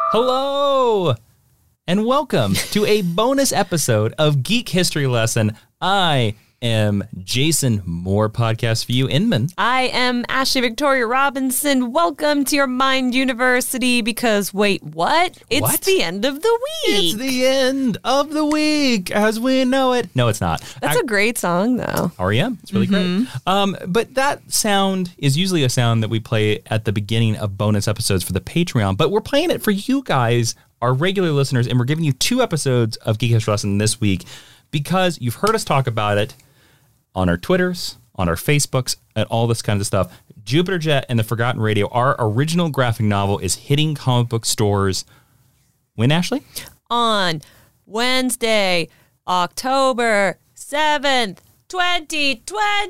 Hello, and welcome to a bonus episode of Geek History Lesson. I am Jason Moore, podcast for you, Inman. I am Ashley Victoria Robinson. Welcome to your Mind University, because wait, what? It's the end of the week. It's the end of the week as we know it. No, it's not. That's a great song, though. REM. It's really great. But that sound is usually a sound that we play at the beginning of bonus episodes for the Patreon. But we're playing it for you guys, our regular listeners, and we're giving you 2 episodes of Geek History Lesson this week because you've heard us talk about it on our Twitters, on our Facebooks, and all this kind of stuff. Jupiter Jet and the Forgotten Radio, our original graphic novel, is hitting comic book stores. When, Ashley? On Wednesday, October 7th, 2020.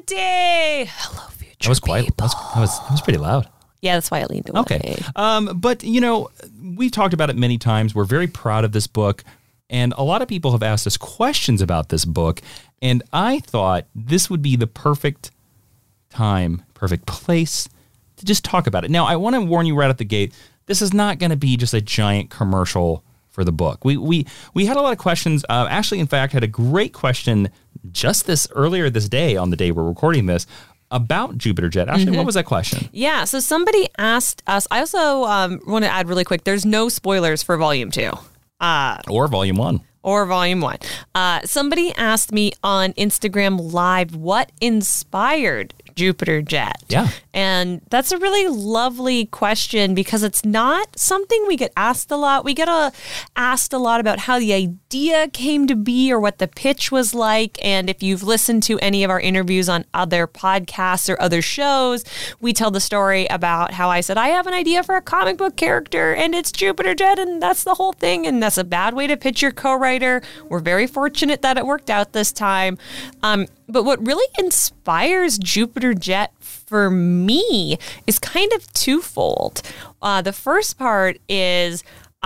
Hello, future That was quite. That was pretty loud. Yeah, that's why I leaned away. Okay. But, you know, we've talked about it many times. We're very proud of this book. And a lot of people have asked us questions about this book. And I thought this would be the perfect time, perfect place to just talk about it. Now, I want to warn you right at the gate, this is not going to be just a giant commercial for the book. We had a lot of questions. Ashley, in fact, had a great question just earlier this day, on the day we're recording this, about Jupiter Jet. Ashley, what was that question? Yeah, so somebody asked us, I also want to add really quick, there's no spoilers for Volume 2. Or Volume 1. Or Volume 1. Somebody asked me on Instagram Live what inspired Jupiter Jet. Yeah. And that's a really lovely question because it's not something we get asked a lot. We get asked a lot about how the idea came to be or what the pitch was like. And if you've listened to any of our interviews on other podcasts or other shows, we tell the story about how I said, I have an idea for a comic book character and it's Jupiter Jet and that's the whole thing. And that's a bad way to pitch your co-writer. We're very fortunate that it worked out this time. But what really inspires Jupiter Jet for me is kind of twofold. The first part is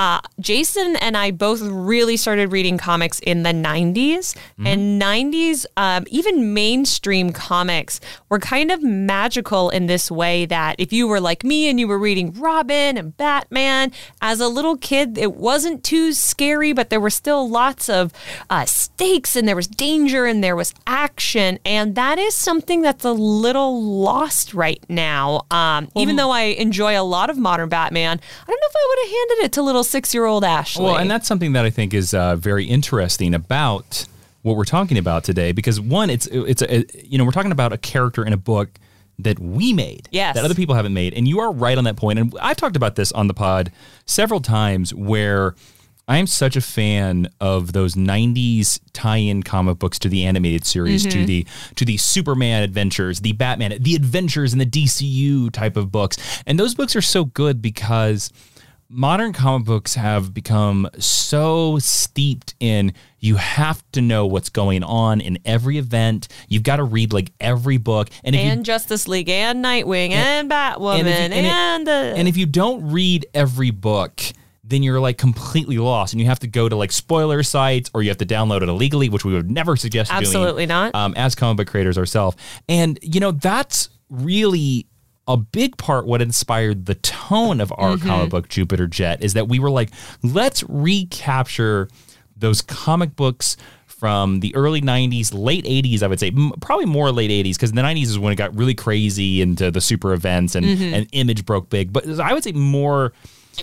Jason and I both really started reading comics in the 90s. And 90s, even mainstream comics were kind of magical in this way that if you were like me and you were reading Robin and Batman, as a little kid, it wasn't too scary, but there were still lots of stakes and there was danger and there was action. And that is something that's a little lost right now. Even though I enjoy a lot of modern Batman, I don't know if I would have handed it to little 6-year-old Ashley. Well, and that's something that I think is very interesting about what we're talking about today, because one, it's we're talking about a character in a book that we made, yes, that other people haven't made, and you are right on that point. And I've talked about this on the pod several times, where I'm such a fan of those 90s tie-in comic books to the animated series, to the Superman adventures, the Batman, the adventures in the DCU type of books. And those books are so good because modern comic books have become so steeped in, you have to know what's going on in every event. You've got to read like every book. And Justice League and Nightwing and Batwoman. And if you don't read every book, then you're like completely lost, and you have to go to like spoiler sites, or you have to download it illegally, which we would never suggest doing. Absolutely not. As comic book creators ourselves. And, you know, that's really a big part what inspired the tone of our comic book Jupiter Jet, is that we were like, let's recapture those comic books from the early 90s, late 80s, I would say, probably more late 80s, because the 90s is when it got really crazy into the super events and Image broke big. But I would say more,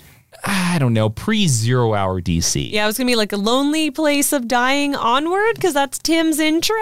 I don't know, pre-Zero Hour DC. Yeah, it was going to be like A Lonely Place of Dying onward, because that's Tim's intro.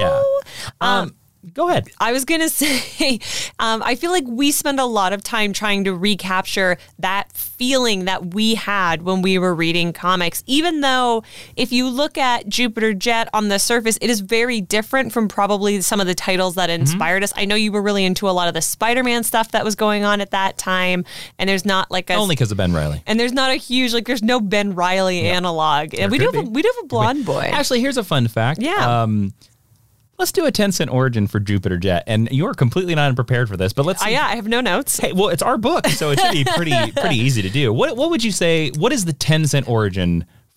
Yeah. Go ahead. I was going to say, I feel like we spend a lot of time trying to recapture that feeling that we had when we were reading comics, even though if you look at Jupiter Jet on the surface, it is very different from probably some of the titles that inspired us. I know you were really into a lot of the Spider-Man stuff that was going on at that time, and there's not like only because of Ben Reilly. And there's not a huge, like, there's no Ben Reilly analog. And we do have a blonde boy. Actually, here's a fun fact. Yeah. Let's do a 10-cent origin for Jupiter Jet. And you're completely not unprepared for this, but let's see. Yeah, I have no notes. Hey, well, it's our book, so it should be pretty easy to do. What would you say, what is the 10-cent origin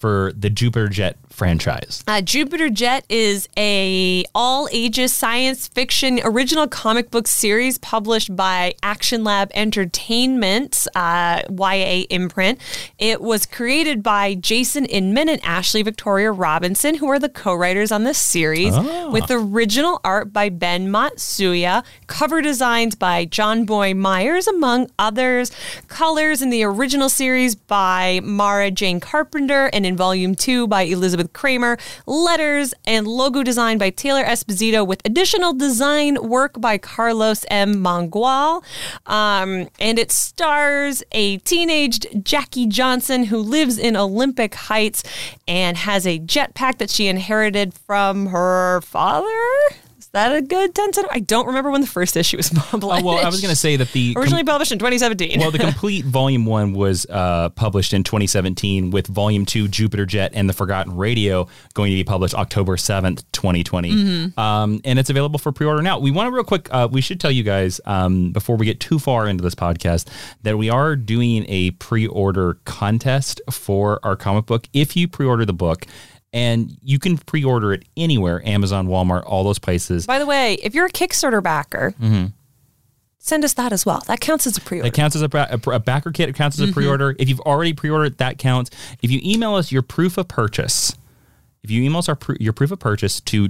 for the Jupiter Jet franchise? Jupiter Jet is a all-ages science fiction original comic book series published by Action Lab Entertainment, YA imprint. It was created by Jason Inman and Ashley Victoria Robinson, who are the co-writers on this series, with original art by Ben Matsuya, cover designs by John Boy Myers, among others, colors in the original series by Mara Jane Carpenter, and in Volume 2 by Elizabeth Kramer, letters and logo design by Taylor Esposito, with additional design work by Carlos M. Mangual. And it stars a teenaged Jackie Johnson who lives in Olympic Heights and has a jetpack that she inherited from her father. That a good 10 cent? I don't remember when the first issue was published. Well, I was going to say that the originally published in 2017. Well, the complete Volume 1 was published in 2017, with Volume 2, Jupiter Jet and the Forgotten Radio, going to be published October 7th, 2020. And it's available for pre-order now. We want to real quick, we should tell you guys, before we get too far into this podcast, that we are doing a pre-order contest for our comic book. If you pre-order the book, and you can pre-order it anywhere, Amazon, Walmart, all those places. By the way, if you're a Kickstarter backer, send us that as well. That counts as a pre-order. That counts as a backer kit. It counts as a pre-order. If you've already pre-ordered, that counts. If you email us your proof of purchase, your proof of purchase to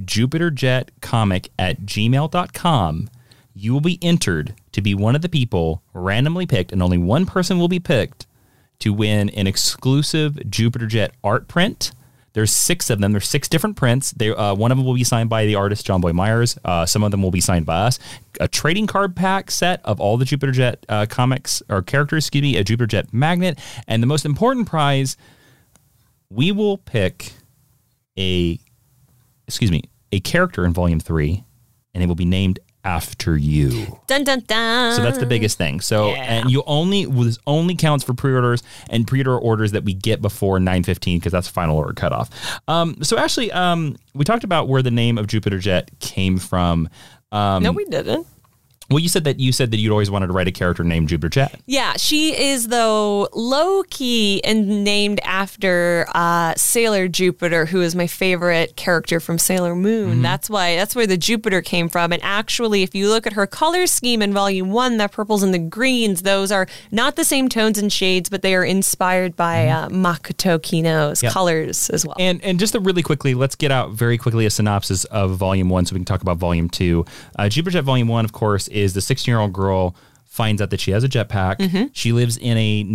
jupiterjetcomic@gmail.com, you will be entered to be one of the people randomly picked, and only one person will be picked to win an exclusive Jupiter Jet art print. There's 6 of them. There's 6 different prints. One of them will be signed by the artist John Boy Myers. Some of them will be signed by us. A trading card pack set of all the Jupiter Jet comics or characters, a Jupiter Jet magnet. And the most important prize, we will pick a character in Volume 3, and it will be named after you. Dun, dun, dun. So that's the biggest thing. So, and this only counts for pre-orders and pre-order orders that we get before 9/15, because that's final order cutoff. So Ashley, we talked about where the name of Jupiter Jet came from. No, we didn't. Well, you said that you'd always wanted to write a character named Jupiter Jet. Yeah, she is, though, low-key and named after Sailor Jupiter, who is my favorite character from Sailor Moon. That's where the Jupiter came from. And actually, if you look at her color scheme in Volume 1, the purples and the greens, those are not the same tones and shades, but they are inspired by Makoto Kino's colors as well. And just really quickly, let's get out very quickly a synopsis of Volume 1 so we can talk about Volume 2. Jupiter Jet Volume 1, of course, is the 16-year-old girl finds out that she has a jetpack. She lives in a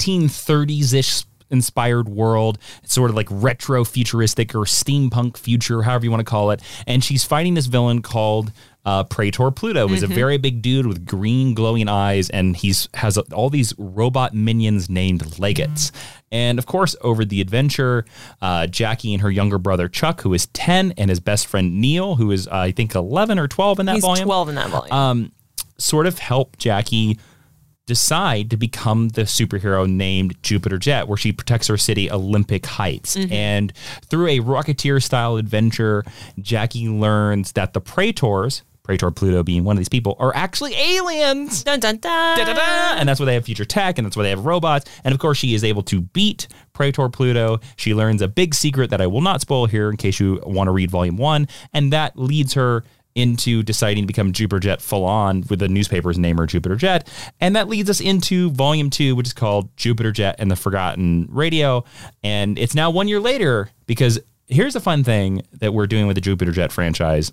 1930s-ish inspired world. It's sort of like retro futuristic or steampunk future, however you want to call it. And she's fighting this villain called Praetor Pluto, who's a very big dude with green glowing eyes, and has all these robot minions named Legates. And of course, over the adventure, Jackie and her younger brother Chuck, who is 10, and his best friend Neil, who is I think 11 or 12 in that volume. He's 12 in that volume. Sort of help Jackie decide to become the superhero named Jupiter Jet, where she protects her city, Olympic Heights. And through a Rocketeer-style adventure, Jackie learns that the Praetors, Praetor Pluto being one of these people, are actually aliens. Dun, dun, dun. Da, da, da. And that's why they have future tech, and that's why they have robots. And of course, she is able to beat Praetor Pluto. She learns a big secret that I will not spoil here in case you want to read Volume 1. And that leads her into deciding to become Jupiter Jet full on, with the newspaper's name her Jupiter Jet. And that leads us into Volume 2, which is called Jupiter Jet and the Forgotten Radio. And it's now 1 year later, because here's a fun thing that we're doing with the Jupiter Jet franchise.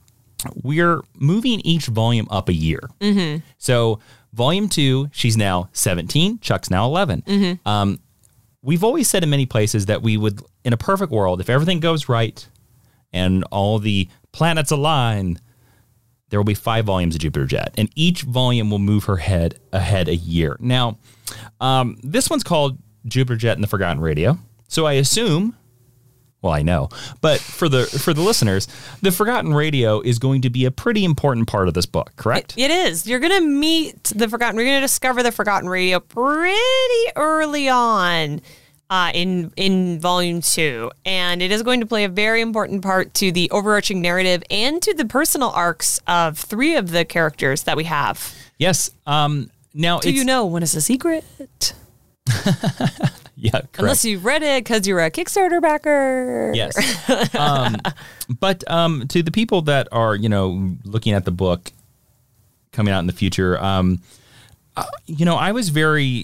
We're moving each volume up a year. So Volume 2, she's now 17, Chuck's now 11. We've always said in many places that we would, in a perfect world, if everything goes right and all the planets align, there will be 5 volumes of Jupiter Jet, and each volume will move her head ahead a year. Now, this one's called Jupiter Jet and the Forgotten Radio. So I assume, well, I know, but for the listeners, the Forgotten Radio is going to be a pretty important part of this book, correct? It is. You're going to meet the Forgotten. We're going to discover the Forgotten Radio pretty early on. In Volume 2, and it is going to play a very important part to the overarching narrative and to the personal arcs of 3 of the characters that we have. Yes. Now, do you know one is a secret? Yeah, correct. Unless you read it because you're a Kickstarter backer. Yes. But to the people that are, looking at the book coming out in the future, I was very,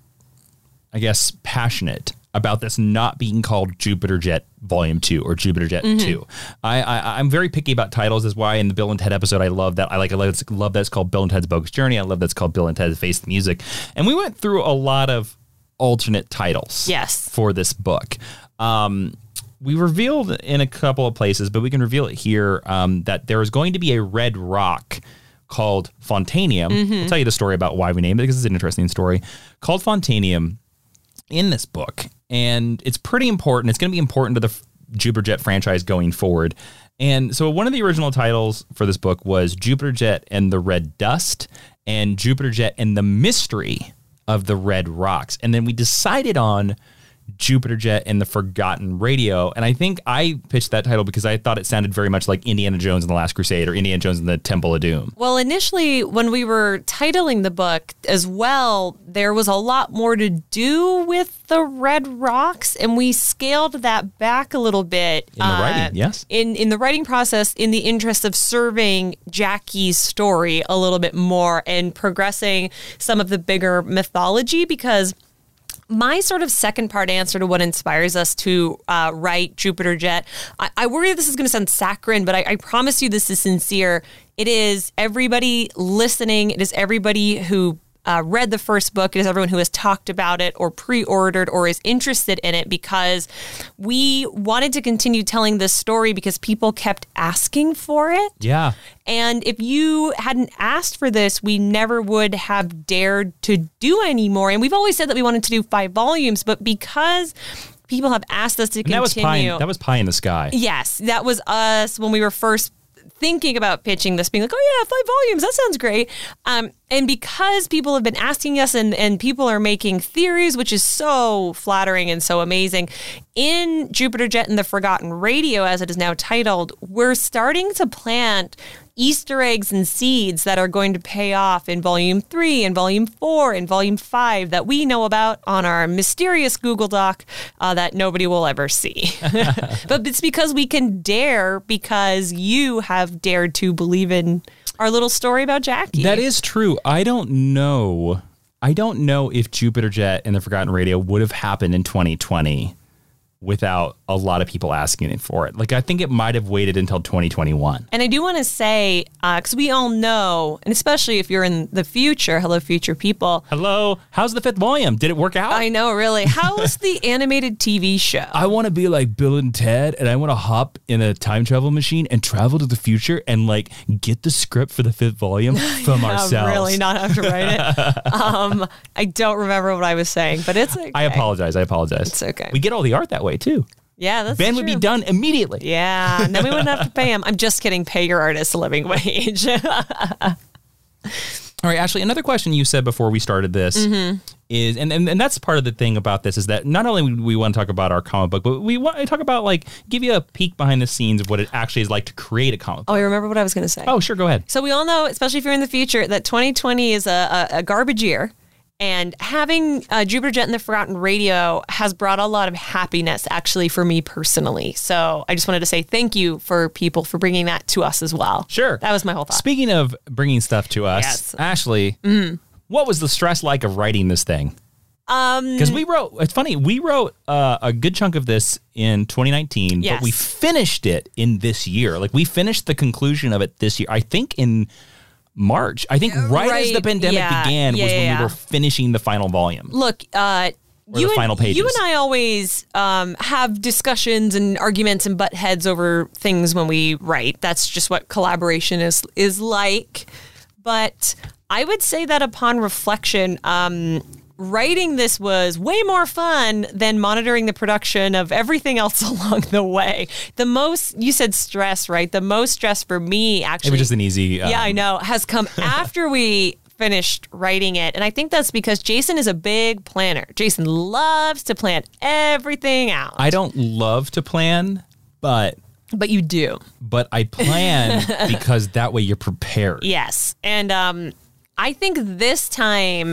I guess, passionate about this not being called Jupiter Jet Volume 2 or Jupiter Jet 2. I'm very picky about titles. That's why in the Bill and Ted episode, I love that. I love that it's called Bill and Ted's Bogus Journey. I love that it's called Bill and Ted Face the Music. And we went through a lot of alternate titles for this book. We revealed in a couple of places, but we can reveal it here, that there is going to be a red rock called Fontanium. I'll tell you the story about why we named it, because it's an interesting story, called Fontanium in this book. And it's pretty important. It's going to be important to the Jupiter Jet franchise going forward. And so one of the original titles for this book was Jupiter Jet and the Red Dust and Jupiter Jet and the Mystery of the Red Rocks. And then we decided on Jupiter Jet and the Forgotten Radio. And I think I pitched that title because I thought it sounded very much like Indiana Jones and the Last Crusade or Indiana Jones and the Temple of Doom. Well, initially, when we were titling the book as well, there was a lot more to do with the Red Rocks, and we scaled that back a little bit. In the writing, yes. In the writing process, in the interest of serving Jackie's story a little bit more and progressing some of the bigger mythology, because my sort of second part answer to what inspires us to write Jupiter Jet, I worry this is going to sound saccharine, but I promise you this is sincere. It is everybody listening. It is everybody who read the first book. It is everyone who has talked about it or pre-ordered or is interested in it, because we wanted to continue telling this story because people kept asking for it. Yeah. And if you hadn't asked for this, we never would have dared to do any more. And we've always said that we wanted to do 5 volumes, but because people have asked us to continue. That was pie in the sky. Yes, that was us when we were first thinking about pitching this, being like, oh yeah, 5 volumes, that sounds great. And because people have been asking us and people are making theories, which is so flattering and so amazing, in Jupiter Jet and the Forgotten Radio, as it is now titled, we're starting to plant Easter eggs and seeds that are going to pay off in Volume 3 and Volume 4 and Volume 5 that we know about on our mysterious Google Doc that nobody will ever see. But it's because we can dare, because you have dared to believe in our little story about Jackie. That is true. I don't know if Jupiter Jet and the Forgotten Radio would have happened in 2020 without a lot of people asking for it. Like, I think it might have waited until 2021. And I do want to say, because we all know, and especially if you're in the future, hello, future people. Hello, how's the 5th volume? Did it work out? I know, really. How's the animated TV show? I want to be like Bill and Ted, and I want to hop in a time travel machine and travel to the future and like get the script for the 5th volume from ourselves. Really not have to write it. I don't remember what I was saying, but it's okay. I apologize. It's okay. We get all the art that way too. Yeah, that's Ben true. would be done immediately. Yeah, and then we wouldn't have to pay him. I'm just kidding. Pay your artist a living wage. All right, Ashley, another question you said before we started this is, and that's part of the thing about this, is that not only do we want to talk about our comic book, but we want to talk about, like, give you a peek behind the scenes of what it actually is like to create a comic book. Oh, I remember what I was going to say. Oh, sure, go ahead. So we all know, especially if you're in the future, that 2020 is a garbage year. And having Jupiter Jet and the Forgotten Radio has brought a lot of happiness, actually, for me personally. So I just wanted to say thank you for people for bringing that to us as well. Sure. That was my whole thought. Speaking of bringing stuff to us, Yes. Ashley, what was the stress like of writing this thing? Because it's funny, we wrote a good chunk of this in 2019, Yes. but we finished it in this year. Like, we finished the conclusion of it this year, I think in March. I think right as the pandemic began was when we were finishing the final volume. Look, you final pages. and I always have discussions and arguments and butt heads over things when we write. That's just what collaboration is like. But I would say that upon reflection, writing this was way more fun than monitoring the production of everything else along the way. The most, you said stress, right? The most stress for me, actually. It was just an easy... yeah, I know. Has come after we finished writing it. And I think that's because Jason is a big planner. Jason loves to plan everything out. I don't love to plan, but you do. But I plan because that way you're prepared. Yes. And I think this time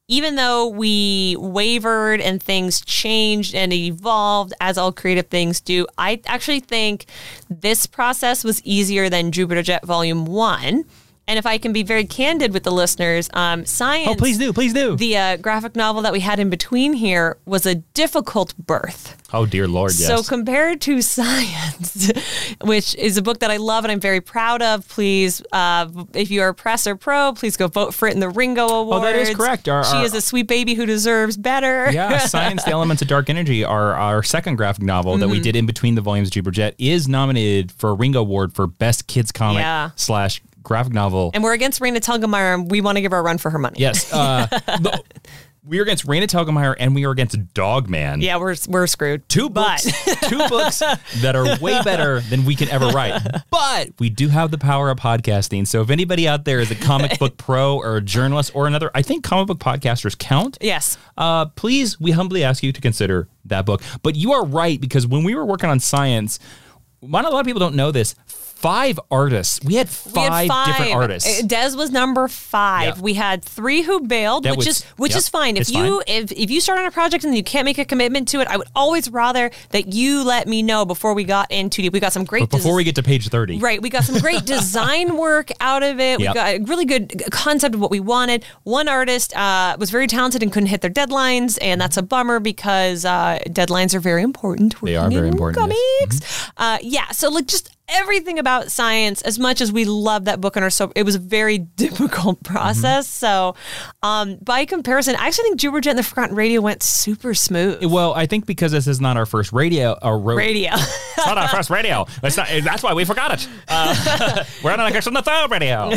even though we wavered and things changed and evolved as all creative things do, I actually think this process was easier than Jupiter Jet Volume 1. And if I can be very candid with the listeners, Science... Oh, please do. The graphic novel that we had in between here was a difficult birth. Oh, dear Lord, yes. So compared to Science, which is a book that I love and I'm very proud of, please, if you are press or pro, please go vote for it in the Ringo Awards. Oh, that is correct. She is a sweet baby who deserves better. Yeah, Science, The Elements of Dark Energy, our second graphic novel that we did in between the volumes of Jupiter Jet, is nominated for a Ringo Award for Best Kids Comic / graphic novel. And we're against Raina Telgemeier, and we want to give her a run for her money. Yes. We are against Raina Telgemeier, and we are against Dogman. Yeah, we're screwed. Two books that are way better than we can ever write. But we do have the power of podcasting. So if anybody out there is a comic book pro or a journalist or another, I think comic book podcasters count. Yes. Please, we humbly ask you to consider that book. But you are right, because when we were working on Science, a lot of people don't know this. 5 artists. We had five different artists. Des was number 5. Yeah. We had 3 who bailed, which is fine. If you start on a project and you can't make a commitment to it, I would always rather that you let me know before we got in too deep. We got some great before we get to page 30. Right. We got some great design work out of it. We got a really good concept of what we wanted. One artist was very talented and couldn't hit their deadlines, and that's a bummer because deadlines are very important. They are very important. Comics. Yes. So like just everything about Science, as much as we love that book and are so, it was a very difficult process. So by comparison, I actually think Jupiter Jet and the Forgotten Radio went super smooth. Well, I think because this is not our first radio. It's not our first radio. It's not, that's why we forgot it. We're on the third radio.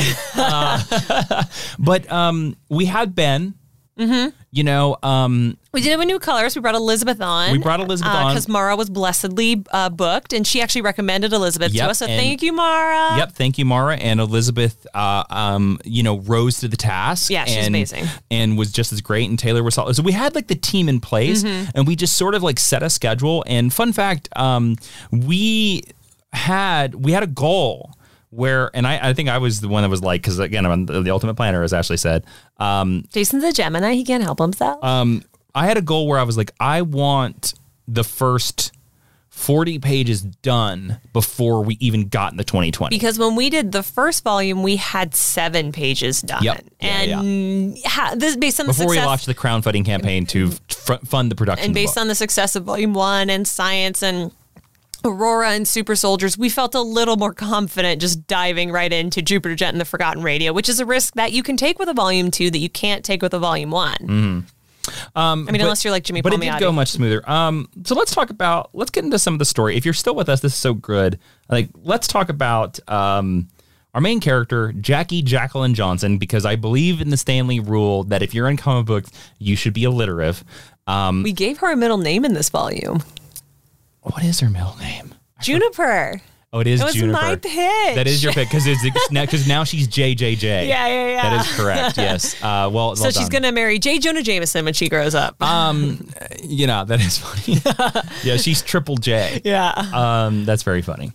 But we had Ben. Mm-hmm. You know, we did it with new colors. We brought Elizabeth on. Because Mara was blessedly booked, and she actually recommended Elizabeth to us. So thank you, Mara. Yep, thank you, Mara. And Elizabeth, rose to the task. Yeah, she's amazing, and was just as great. And Taylor was solid. So we had like the team in place, and we just sort of like set a schedule. And fun fact, we had a goal. And I think I was the one that was like, because again, I'm the ultimate planner, as Ashley said. Jason's a Gemini. He can't help himself. I had a goal where I was like, I want the first 40 pages done before we even got into 2020. Because when we did the first volume, we had 7 pages done. Yep. And this based on the success. Before we launched the crowdfunding campaign to fund the production. And based on the success of Volume 1 and Science and Aurora and Super Soldiers, we felt a little more confident just diving right into Jupiter Jet and the Forgotten Radio, which is a risk that you can take with a Volume 2 that you can't take with a Volume 1. Mm-hmm. Unless you're like Jimmy Palmiotti. But it did go much smoother. So let's get into some of the story. If you're still with us, this is so good. Like, let's talk about our main character, Jacqueline Johnson, because I believe in the Stanley rule that if you're in comic books, you should be alliterative. We gave her a middle name in this volume. What is her middle name? Juniper. Oh, it is Juniper. It was my pitch. That is your pick, because now she's JJJ. Yeah. That is correct, yes. Well she's going to marry J. Jonah Jameson when she grows up. That is funny. Yeah, she's Triple J. Yeah. That's very funny.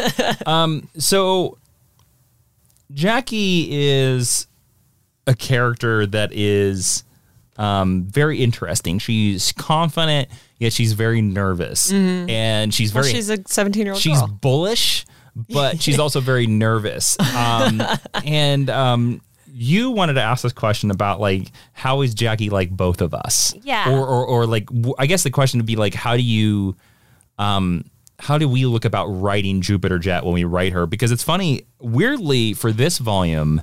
So Jackie is a character that is very interesting. She's confident, yet she's very nervous, and she's she's a 17-year-old. She's girl. bullish, but she's also very nervous. And you wanted to ask this question about like, how is Jackie like both of us? Yeah. Or like, I guess the question would be like, how do we look about writing Jupiter Jet when we write her? Because it's funny, weirdly, for this volume,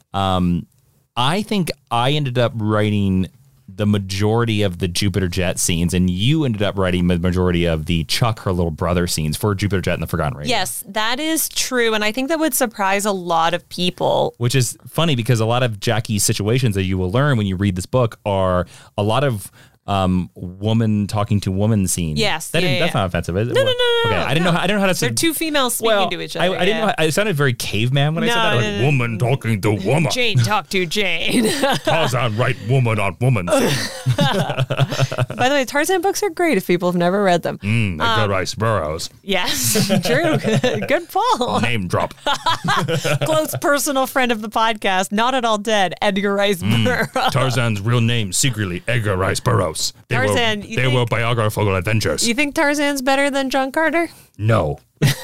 I think I ended up writing the majority of the Jupiter Jet scenes, and you ended up writing the majority of the Chuck, her little brother scenes for Jupiter Jet and the Forgotten Radio. Yes, that is true, and I think that would surprise a lot of people. Which is funny because a lot of Jackie's situations that you will learn when you read this book are a lot of woman talking to woman scenes. Yes, that's not offensive, is it? No. Okay, I didn't know how to say. They're two females speaking to each other. I didn't know. It sounded very caveman when I said that. Like woman talking to woman. Jane talk to Jane. Tarzan right woman on woman. By the way, Tarzan books are great if people have never read them. Edgar Rice Burroughs. Yes, true. Good pull. Name drop. Close personal friend of the podcast, not at all dead, Edgar Rice Burroughs. Tarzan's real name, secretly Edgar Rice Burroughs. Tarzan, They were biographical adventures. You think Tarzan's better than John Carter? No.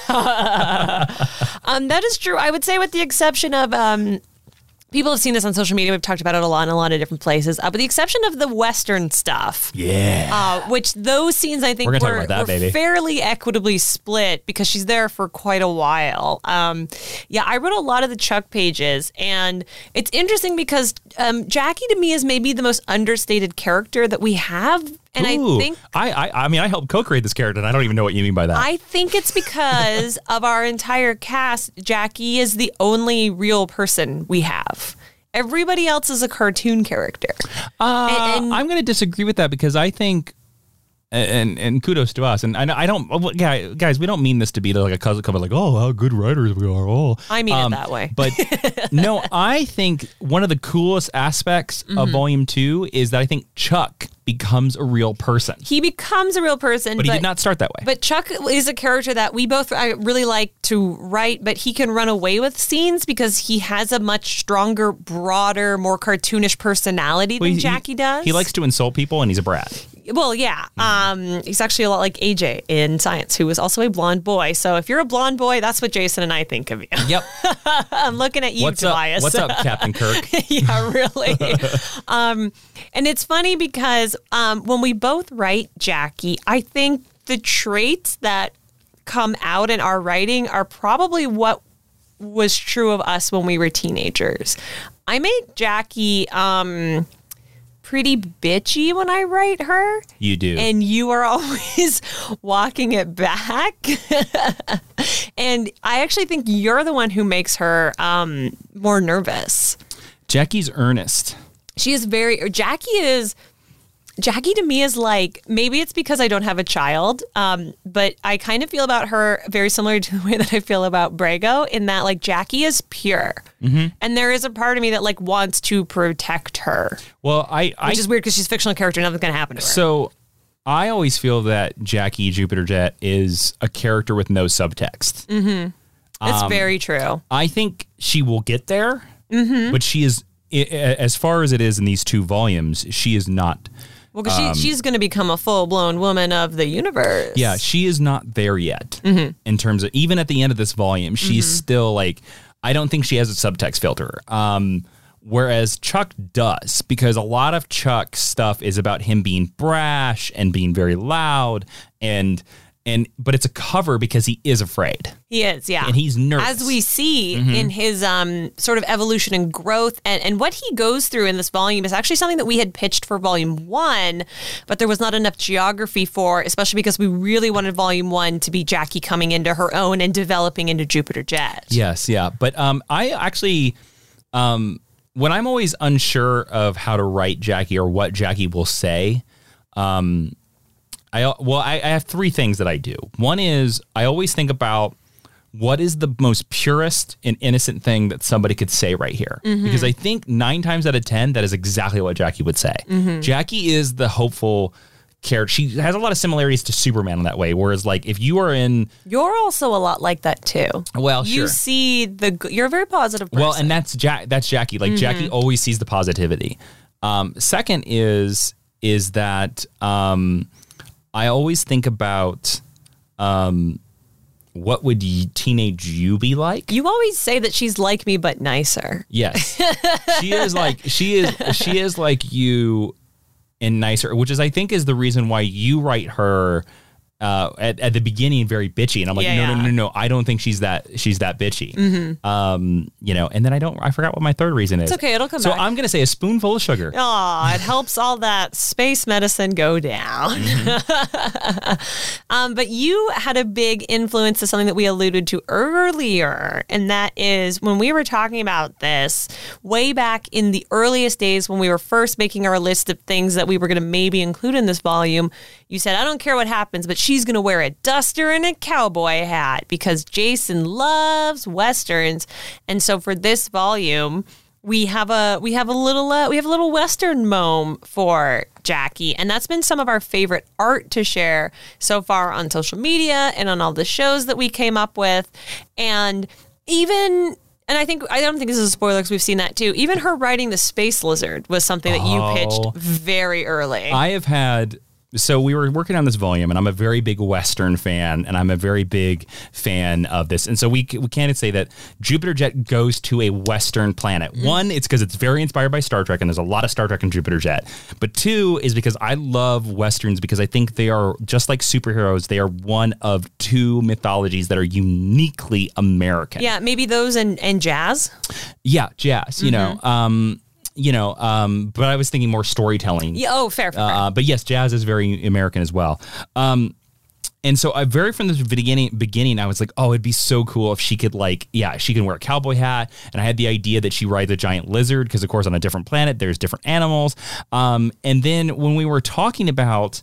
That is true. I would say with the exception of people have seen this on social media. We've talked about it a lot in a lot of different places. But the exception of the Western stuff. Yeah. Which those scenes I think We're gonna were, talk about that, were baby. fairly equitably split because she's there for quite a while. I wrote a lot of the Chuck pages, and it's interesting because Jackie to me is maybe the most understated character that we have. And Ooh. I think I mean I helped co-create this character, and I don't even know what you mean by that. I think it's because of our entire cast. Jackie is the only real person we have. Everybody else is a cartoon character. And I'm going to disagree with that because I think, and kudos to us, and I don't, guys, we don't mean this to be like a cousin comment, like, oh, how good writers we are. Oh, I mean it that way. But no, I think one of the coolest aspects of Volume 2 is that I think Chuck becomes a real person. He becomes a real person. But he did not start that way. But Chuck is a character that we both I really like to write, but he can run away with scenes because he has a much stronger, broader, more cartoonish personality than Jackie does. He likes to insult people, and he's a brat. Well, yeah. He's actually a lot like AJ in Science, who is also a blonde boy. So if you're a blonde boy, that's what Jason and I think of you. Yep. I'm looking at you, Tobias. What's up, Captain Kirk? Yeah, really. And it's funny because when we both write Jackie, I think the traits that come out in our writing are probably what was true of us when we were teenagers. I made Jackie pretty bitchy when I write her. You do. And you are always walking it back. And I actually think you're the one who makes her more nervous. Jackie's earnest. She is Jackie to me is like, maybe it's because I don't have a child, but I kind of feel about her very similar to the way that I feel about Brago, in that like Jackie is pure. Mm-hmm. And there is a part of me that like wants to protect her. Well, which is weird because she's a fictional character. Nothing's going to happen to her. So I always feel that Jackie Jupiter Jet is a character with no subtext. Mm-hmm. It's very true. I think she will get there, but she is, as far as it is in these 2 volumes, she is not. Well, because she's going to become a full-blown woman of the universe. Yeah, she is not there yet in terms of, even at the end of this volume, she's still like, I don't think she has a subtext filter. Whereas Chuck does, because a lot of Chuck's stuff is about him being brash and being very loud but it's a cover because he is afraid. He is, yeah. And he's nervous. As we see in his sort of evolution and growth, and what he goes through in this volume is actually something that we had pitched for Volume 1, but there was not enough geography for, especially because we really wanted Volume 1 to be Jackie coming into her own and developing into Jupiter Jet. Yes, yeah. But I actually, when I'm always unsure of how to write Jackie or what Jackie will say, I have 3 things that I do. One is I always think about what is the most purest and innocent thing that somebody could say right here. Because I think 9 times out of 10, that is exactly what Jackie would say. Jackie is the hopeful character. She has a lot of similarities to Superman in that way. Whereas like if you are in... You're also a lot like that too. Well, you see you're a very positive person. Well, and that's Jackie. Like Jackie always sees the positivity. Second is that... I always think about what would teenage you be like? You always say that she's like me but nicer. Yes. She is like you and nicer, which is I think is the reason why you write her at the beginning very bitchy, and I'm like, no, I don't think she's that bitchy. And then I forgot what my third reason is. It's okay, it'll come back. So I'm gonna say a spoonful of sugar. Oh, it helps all that space medicine go down. But you had a big influence to something that we alluded to earlier, and that is when we were talking about this way back in the earliest days when we were first making our list of things that we were going to maybe include in this volume. You said, I don't care what happens, but she's going to wear a duster and a cowboy hat because Jason loves Westerns. And so for this volume, we have a little Western mome for Jackie, and that's been some of our favorite art to share so far on social media and on all the shows that we came up with. And I don't think this is a spoiler because we've seen that too. Even her riding the space lizard was something that you pitched very early. So we were working on this volume, and I'm a very big Western fan, and I'm a very big fan of this. And so we can't say that Jupiter Jet goes to a Western planet. One, it's because it's very inspired by Star Trek, and there's a lot of Star Trek in Jupiter Jet. But two is because I love Westerns because I think they are, just like superheroes, they are one of two mythologies that are uniquely American. Yeah, maybe those and jazz. Yeah, jazz, you know. But I was thinking more storytelling. Yeah, fair. But yes, jazz is very American as well. And so from the beginning, I was like, oh, it'd be so cool if she could she can wear a cowboy hat. And I had the idea that she rides a giant lizard because, of course, on a different planet, there's different animals. And then when we were talking about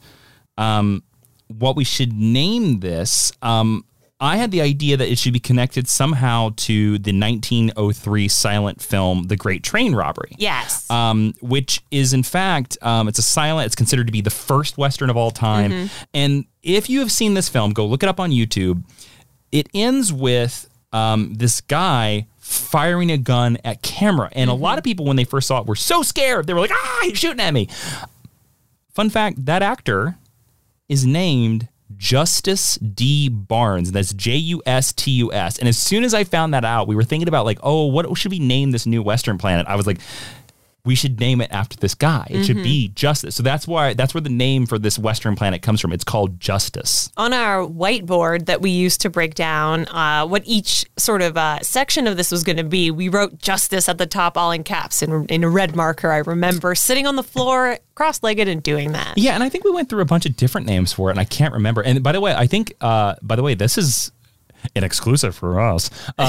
what we should name this, I had the idea that it should be connected somehow to the 1903 silent film, The Great Train Robbery. Yes. Which is, in fact, it's considered to be the first Western of all time. Mm-hmm. And if you have seen this film, go look it up on YouTube. It ends with this guy firing a gun at camera. And a lot of people, when they first saw it, were so scared. They were like, he's shooting at me. Fun fact, that actor is named Justice D. Barnes. That's Justus. And as soon as I found that out, we were thinking about what should we name this new Western planet? I was like, we should name it after this guy. It should be Justice. So that's where the name for this Western planet comes from. It's called Justice. On our whiteboard that we used to break down what each sort of section of this was going to be, we wrote Justice at the top, all in caps, in a red marker. I remember sitting on the floor, cross-legged, and doing that. Yeah, and I think we went through a bunch of different names for it, and I can't remember. And by the way, I think, this is an exclusive for us.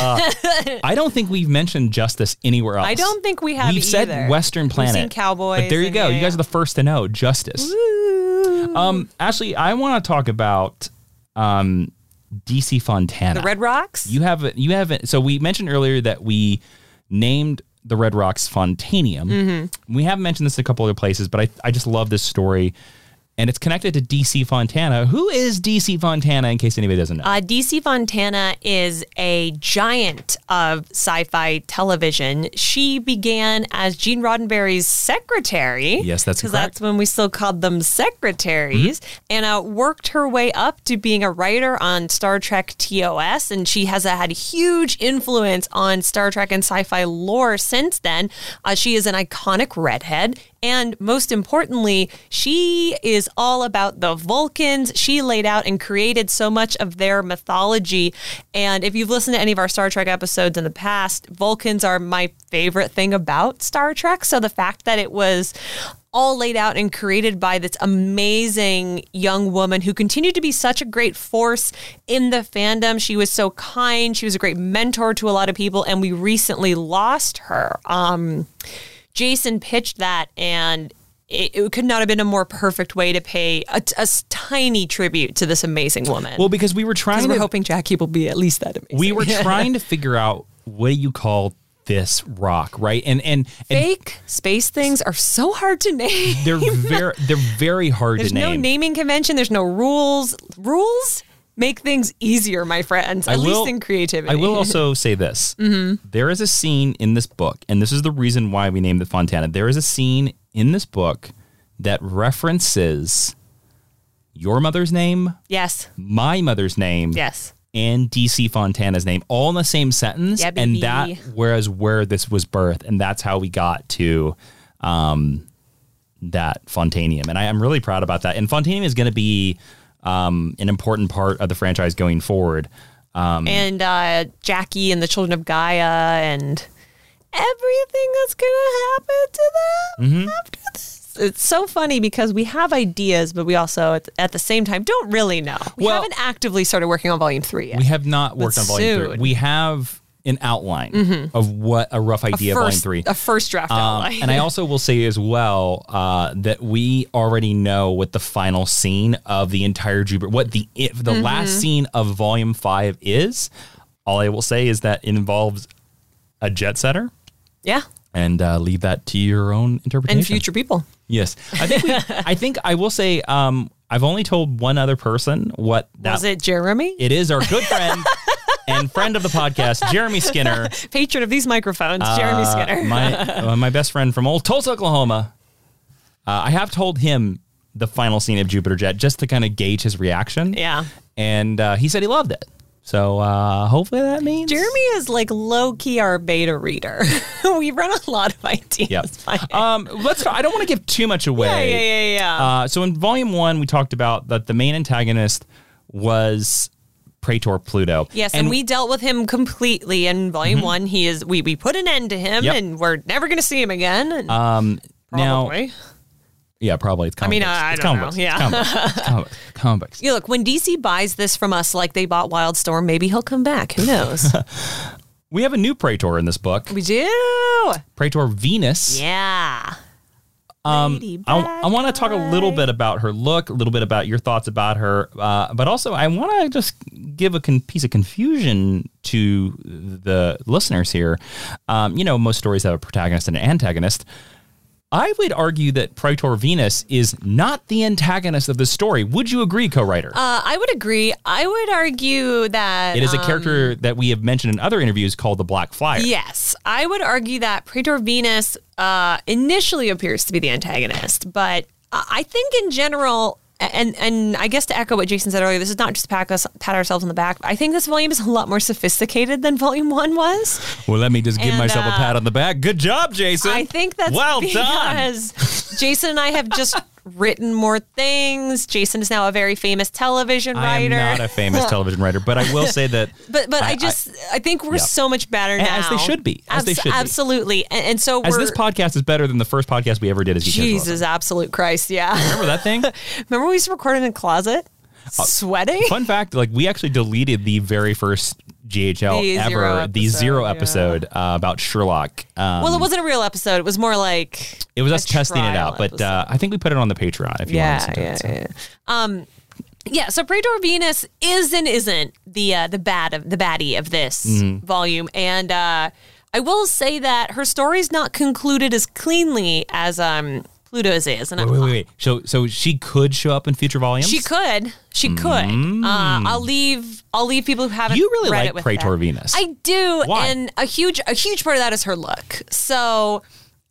I don't think we've mentioned Justice anywhere else. I don't think we have. We've said Western planet. We've seen cowboys. But there you go. You guys are the first to know Justice. Ashley, I want to talk about DC Fontana. The Red Rocks? You haven't. So we mentioned earlier that we named the Red Rocks Fontanium. Mm-hmm. We haven't mentioned this in a couple other places, but I just love this story. And it's connected to DC Fontana. Who is DC Fontana, in case anybody doesn't know? DC Fontana is a giant of sci-fi television. She began as Gene Roddenberry's secretary. Yes, that's correct. Because that's when we still called them secretaries. Mm-hmm. And worked her way up to being a writer on Star Trek TOS. And she has had a huge influence on Star Trek and sci-fi lore since then. She is an iconic redhead. And most importantly, she is all about the Vulcans. She laid out and created so much of their mythology. And if you've listened to any of our Star Trek episodes in the past, Vulcans are my favorite thing about Star Trek. So the fact that it was all laid out and created by this amazing young woman who continued to be such a great force in the fandom. She was so kind. She was a great mentor to a lot of people. And we recently lost her. Jason pitched that, and it could not have been a more perfect way to pay a tiny tribute to this amazing woman. Well, because we were we're hoping Jackie will be at least that amazing. We were trying to figure out, what do you call this rock, right? And fake space things are so hard to name. They're very hard to name. There's no naming convention. There's no rules. Rules make things easier, my friends, at least in creativity. I will also say this. Mm-hmm. There is a scene in this book, and this is the reason why we named it Fontana. There is a scene in this book that references your mother's name. Yes. My mother's name. Yes. And DC Fontana's name, all in the same sentence. Yeah, baby. And that, where this was birthed, and that's how we got to that Fontanium. And I am really proud about that. And Fontanium is going to be an important part of the franchise going forward. And Jackie and the Children of Gaia and everything that's going to happen to them after this. It's so funny because we have ideas, but we also, at the same time, don't really know. We haven't actively started working on Volume 3 yet. We have not worked on Volume 3. We have an outline of what a rough idea of Volume 3. A first draft outline. And I also will say as well that we already know what the final scene of the entire Jupiter, what the last scene of Volume 5 is. All I will say is that it involves a jet setter. Yeah. And leave that to your own interpretation. And future people. Yes. I think I will say I've only told one other person what that was. It Jeremy? It is our good friend and friend of the podcast, Jeremy Skinner. Patron of these microphones, Jeremy Skinner. my best friend from old Tulsa, Oklahoma. I have told him the final scene of Jupiter Jet just to kind of gauge his reaction. Yeah. And he said he loved it. So hopefully that means Jeremy is like low key our beta reader. We run a lot of ideas. Yep. I don't want to give too much away. Yeah. So in volume 1, we talked about that the main antagonist was Praetor Pluto. Yes, and we dealt with him completely in volume 1. He is we put an end to him, and we're never going to see him again. Probably. Now, yeah, probably. It's comic books. I don't know. Yeah. Comic books. Yeah, look, when DC buys this from us like they bought Wildstorm, maybe he'll come back. Who knows? We have a new Praetor in this book. We do. Praetor Venus. Yeah. I want to talk a little bit about her look, a little bit about your thoughts about her, but also I want to just give a piece of confusion to the listeners here. Most stories have a protagonist and an antagonist. I would argue that Praetor Venus is not the antagonist of the story. Would you agree, co-writer? I would agree. I would argue that it is a character that we have mentioned in other interviews called the Black Flyer. Yes. I would argue that Praetor Venus initially appears to be the antagonist, but I think in general, and I guess to echo what Jason said earlier, this is not just pat ourselves on the back. I think this volume is a lot more sophisticated than volume 1 was. Well, let me just give myself a pat on the back. Good job, Jason. I think that's because Jason and I have just written more things. Jason is now a very famous television writer. I am not a famous television writer, but I will say that. But I think we're so much better now. As they should be. Absolutely. And so as this podcast is better than the first podcast we ever did as Jesus, absolute Christ, yeah. Remember that thing? Remember we used to record in a closet? Sweating? Fun fact, we actually deleted the very first GHL ever, the zero episode about Sherlock. Well, it wasn't a real episode. It was more like it was us testing it out. But I think we put it on the Patreon if you want to listen to it. So Praetor Venus is and isn't the baddie of this volume, and I will say that her story's not concluded as cleanly as Pluto's is. And wait. So she could show up in future volumes? She could. I'll leave people who haven't. You really read like it with Praetor that. Venus. I do. Why? And a huge part of that is her look. So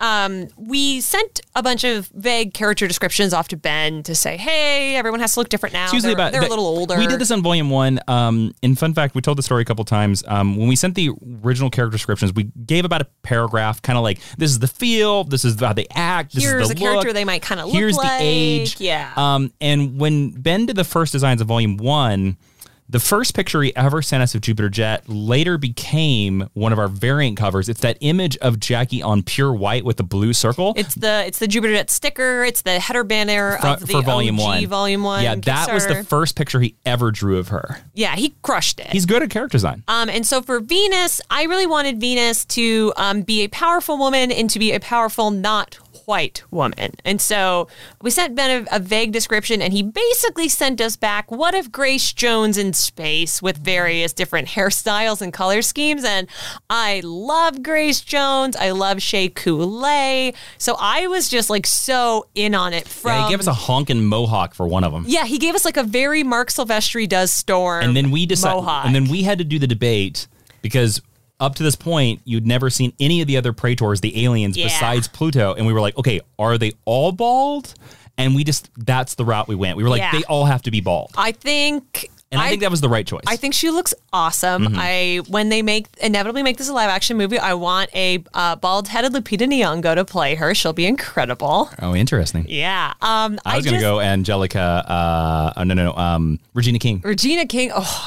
we sent a bunch of vague character descriptions off to Ben to say, hey, everyone has to look different now. They're a little older. We did this on volume 1. In fun fact, we told the story a couple times. When we sent the original character descriptions, we gave about a paragraph, kind of like, this is the feel, this is how they act, this Here's is the a character look, they might kind of look like. here's the age. Yeah. And when Ben did the first designs of volume 1, the first picture he ever sent us of Jupiter Jet later became one of our variant covers. It's that image of Jackie on pure white with the blue circle. It's the Jupiter Jet sticker. It's the header banner of the volume OG 1. Volume 1. Yeah, that was the first picture he ever drew of her. Yeah, he crushed it. He's good at character design. And so for Venus, I really wanted Venus to be a powerful woman and to be a powerful, not white woman. And so we sent Ben a vague description, and he basically sent us back, what if Grace Jones in space with various different hairstyles and color schemes? And I love Grace Jones. I love Shea Coulee. So I was just so in on it. He gave us a honkin' mohawk for one of them. Yeah, he gave us a very Mark Silvestri does Storm and then we decided, mohawk. And then we had to do the debate because up to this point, you'd never seen any of the other Praetors, the aliens, besides Pluto. And we were like, okay, are they all bald? And that's the route we went. We were like, they all have to be bald. I think that was the right choice. I think she looks awesome. When they inevitably make this a live action movie, I want a bald-headed Lupita Nyong'o to play her. She'll be incredible. Oh, interesting. Yeah. I was going to go Angelica. Regina King. Regina King. Oh,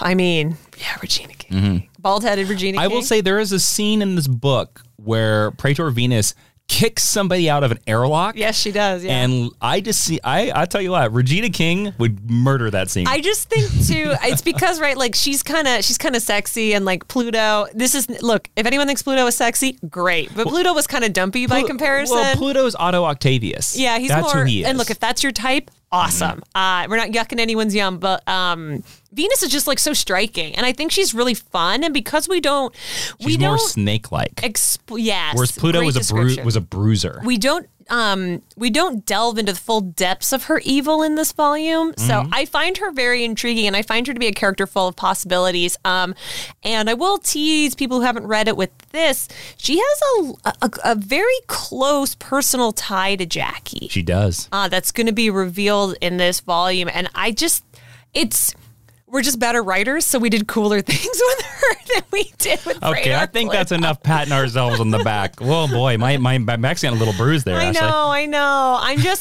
Regina King. Bald-headed Regina King. I will say there is a scene in this book where Praetor Venus kicks somebody out of an airlock. Yes, she does. Yeah. And I tell you what, Regina King would murder that scene. I just think too, it's because she's kind of sexy, and Pluto. Look, if anyone thinks Pluto is sexy, great. But Pluto was kind of dumpy by comparison. Well, Pluto's Otto Octavius. Yeah, that's who he is. And look, if that's your type, awesome. We're not yucking anyone's yum, but Venus is just like so striking, and I think she's really fun. And because we don't, She's more snake-like. Yes. Whereas Pluto was a bruiser. We don't delve into the full depths of her evil in this volume. So I find her very intriguing, and I find her to be a character full of possibilities. And I will tease people who haven't read it with this. She has a very close personal tie to Jackie. She does. That's going to be revealed in this volume. And we're just better writers, so we did cooler things with her than we did with Okay, Radar I think Flint. that's enough patting ourselves on the back. Whoa, boy, my back's getting a little bruised there, Ashley. I know.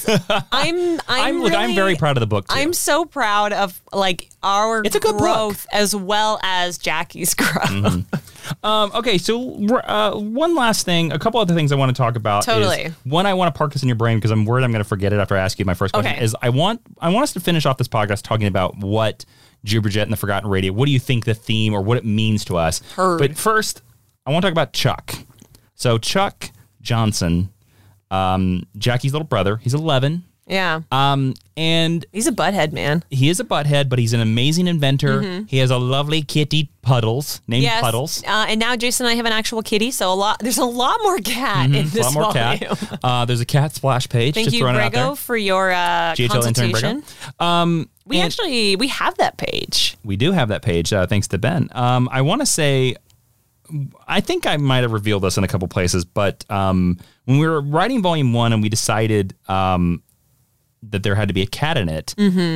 I'm very proud of the book, too. I'm so proud of like our It's a good growth as well as Jackie's growth. Okay, so one last thing, a couple other things I want to talk about. Totally. Is, one, I want to park this in your brain because I'm worried I'm going to forget it after I ask you my first question. Okay. Is I want us to finish off this podcast talking about what Jupiter Jet and the Forgotten Radio, what do you think the theme or what it means to us? Heard. But first, I want to talk about Chuck. So Chuck Johnson, Jackie's little brother, he's 11. Yeah. And He's a butthead, man. he is a butthead, but he's an amazing inventor. He has a lovely kitty, Puddles, named Yes. Puddles. And now Jason and I have an actual kitty, so there's a lot more cat in this A lot more volume. cat. There's a cat splash page. Thank just you, throwing it out there. Grego, for your GHL intern consultation. Grego. We have that page. We do have that page, thanks to Ben. I want to say, I think I might have revealed this in a couple places, but when we were writing volume 1 and we decided that there had to be a cat in it,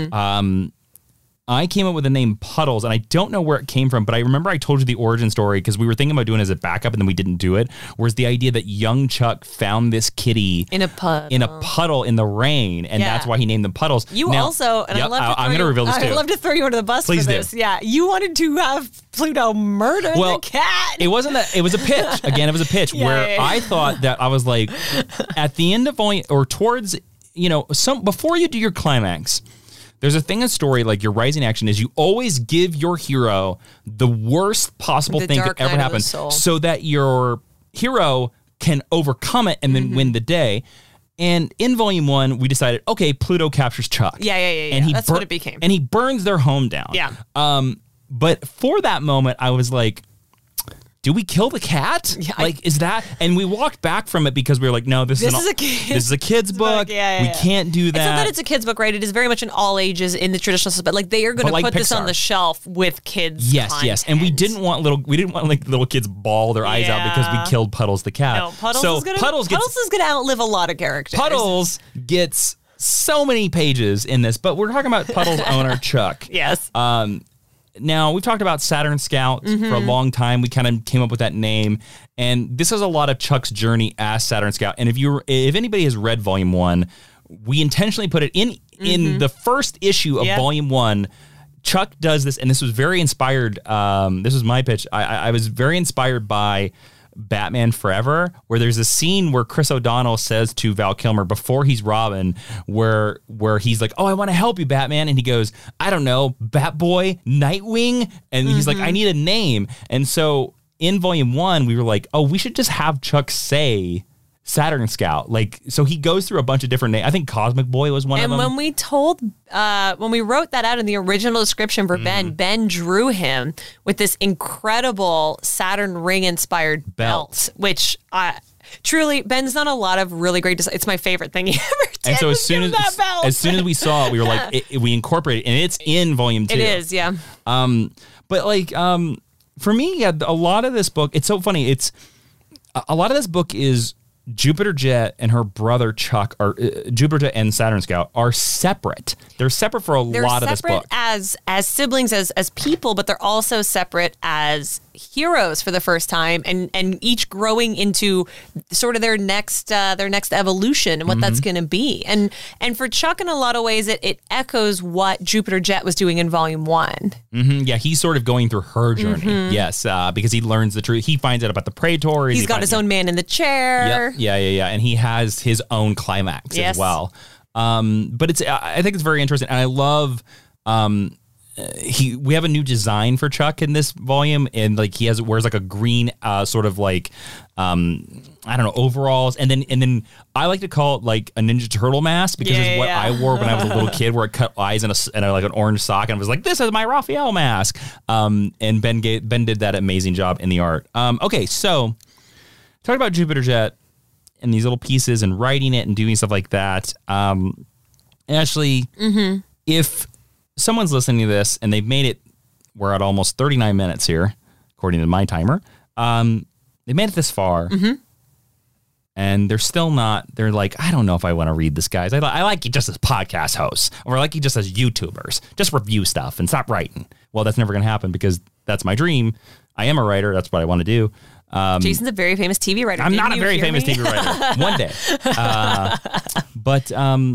I came up with the name Puddles, and I don't know where it came from, but I remember I told you the origin story because we were thinking about doing it as a backup, and then we didn't do it. Whereas the idea that young Chuck found this kitty In a puddle in the rain, and Yeah. that's why he named them Puddles. You also, and Yep, I love to I'm going to reveal this too. I'd love to throw you under the bus Please for do. this. Yeah, you wanted to have Pluto murder the cat. It wasn't that. It was a pitch. Again, it was a pitch where I thought that I was like, at the end of volume or towards, before you do your climax, there's a thing in story like your rising action is you always give your hero the worst possible The thing dark that ever night of the happened soul. so that your hero can overcome it and then win the day. And in volume 1, we decided, okay, Pluto captures Chuck. Yeah. And That's what it became. And he burns their home down. Yeah. But for that moment, I was like, do we kill the cat? Yeah, Is that? And we walked back from it because we were like, no, this is a kid's book. Yeah, we can't do that. It's not that it's a kid's book, right? It is very much an all ages in the traditional system, but like they are going to put this on Pixar. the shelf with kids. Yes. And we didn't want little kids bawl their eyes out because we killed Puddles the cat. No, Puddles so is going to outlive a lot of characters. Puddles gets so many pages in this, but we're talking about Puddles' owner, Chuck. Yes. Now, we've talked about Saturn Scout for a long time. We kind of came up with that name. And this is a lot of Chuck's journey as Saturn Scout. And if anybody has read Volume 1, we intentionally put it in the first issue of Volume 1. Chuck does this, and this was very inspired. This was my pitch. I was very inspired by Batman Forever, where there's a scene where Chris O'Donnell says to Val Kilmer before he's Robin, where he's like, "Oh, I want to help you, Batman," and he goes, "I don't know, Batboy, Nightwing," and he's like, "I need a name." And so in Volume 1, we were like, "Oh, we should just have Chuck say Saturn Scout." So he goes through a bunch of different names. I think Cosmic Boy was one of them. And when we wrote that out in the original description for Ben drew him with this incredible Saturn ring inspired belt, which truly, Ben's done a lot of really great design. It's my favorite thing he ever did. And so as soon as we saw it, we were like, we incorporated it, and it's in Volume 2. It is, yeah. But for me, a lot of this book, it's so funny. A lot of this book is Jupiter Jet and her brother Chuck Jupiter Jet and Saturn Scout are separate. They're separate for a lot of this book. They're separate as siblings, as people, but they're also separate as heroes for the first time, and each growing into sort of their next evolution and what that's going to be. And for Chuck, in a lot of ways, it echoes what Jupiter Jet was doing in Volume 1. Yeah, he's sort of going through her journey. Yes, because he learns the truth. He finds out about the Praetors. He's got his own man in the chair. Yeah. And he has his own climax as well. But I think it's very interesting. And I love we have a new design for Chuck in this volume, and like he wears like a green sort of like I don't know, overalls, and then I like to call it like a Ninja Turtle mask because it's what I wore when I was a little kid, where it cut eyes and like an orange sock, and I was like, this is my Raphael mask. And Ben did that amazing job in the art. Okay, so talk about Jupiter Jet and these little pieces and writing it and doing stuff like that. Ashley, if someone's listening to this and they've made it, we're at almost 39 minutes here, according to my timer. They made it this far, and they're still not. They're like, I don't know if I want to read this, guys. I like you just as podcast hosts, or I like you just as YouTubers. Just review stuff and stop writing. Well, that's never going to happen because that's my dream. I am a writer. That's what I want to do. Jason's a very famous TV writer. I'm not a very famous TV writer. One day. But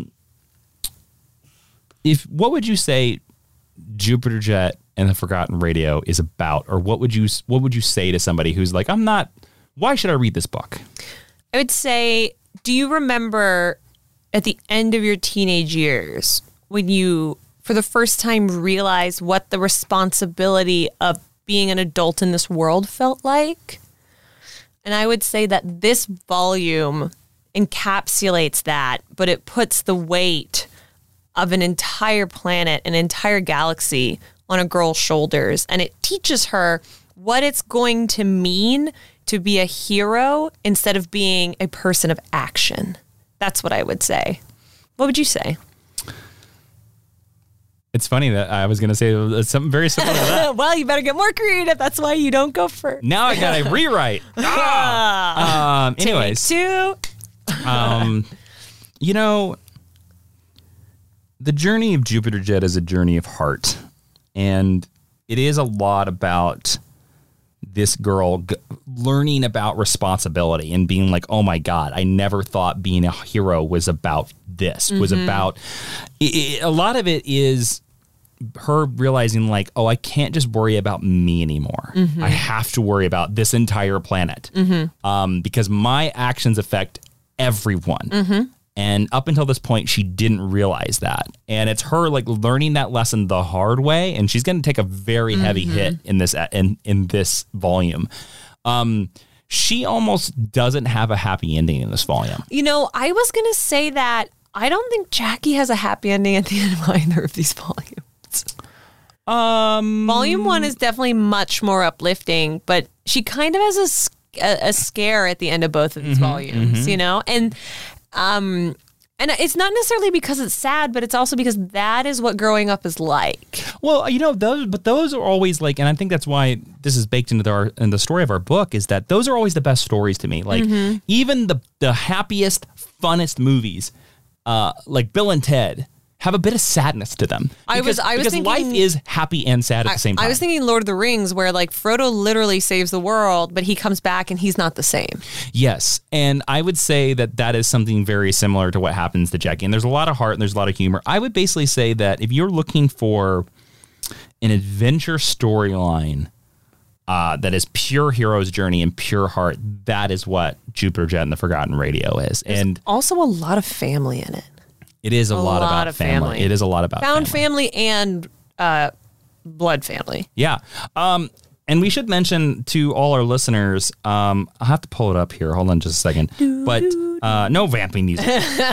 what would you say Jupiter Jet and the Forgotten Radio is about, or what would you say to somebody who's like, why should I read this book? I would say, do you remember at the end of your teenage years when you, for the first time, realized what the responsibility of being an adult in this world felt like? And I would say that this volume encapsulates that, but it puts the weight of an entire planet, an entire galaxy on a girl's shoulders. And it teaches her what it's going to mean to be a hero instead of being a person of action. That's what I would say. What would you say? It's funny that I was going to say something very similar to that. Well, you better get more creative. That's why you don't go first. Now I got to rewrite. Anyways. Take two. You know, the journey of Jupiter Jet is a journey of heart. And it is a lot about this girl learning about responsibility and being like, oh my God, I never thought being a hero was about this, was about a lot of it is her realizing like, oh, I can't just worry about me anymore. I have to worry about this entire planet because my actions affect everyone. And up until this point, she didn't realize that. And it's her like learning that lesson the hard way. And she's going to take a very heavy hit in this in this volume. She almost doesn't have a happy ending in this volume. You know, I was going to say that I don't think Jackie has a happy ending at the end of either of these volumes. Volume 1 is definitely much more uplifting, but she kind of has a scare at the end of both of these volumes, you know? And it's not necessarily because it's sad, but it's also because that is what growing up is like. Well, you know, those are always like, and I think that's why this is baked into in the story of our book, is that those are always the best stories to me. Like even the happiest, funnest movies, like Bill and Ted, have a bit of sadness to them. Because thinking, life is happy and sad at the same time. I was thinking Lord of the Rings, where like Frodo literally saves the world, but he comes back and he's not the same. Yes. And I would say that is something very similar to what happens to Jackie. And there's a lot of heart and there's a lot of humor. I would basically say that if you're looking for an adventure storyline that is pure hero's journey and pure heart, that is what Jupiter Jet and the Forgotten Radio is. There's and also a lot of family in it. It is a lot about family. It is a lot about found family and blood family. Yeah. And we should mention to all our listeners, I'll have to pull it up here. Hold on just a second. But no vamping music.